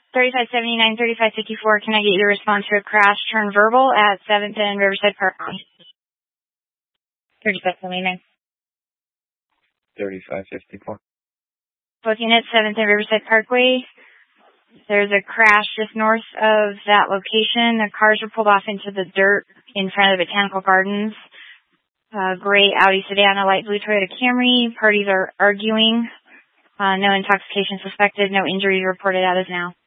3579, 3554, can I get your response to a crash turn verbal at 7th and Riverside Parkway? 3579. 3554. Both units, 7th and Riverside Parkway. There's a crash just north of that location. The cars were pulled off into the dirt in front of the Botanical Gardens. Gray Audi sedan, a light blue Toyota Camry. Parties are arguing. No intoxication suspected. No injuries reported as of now.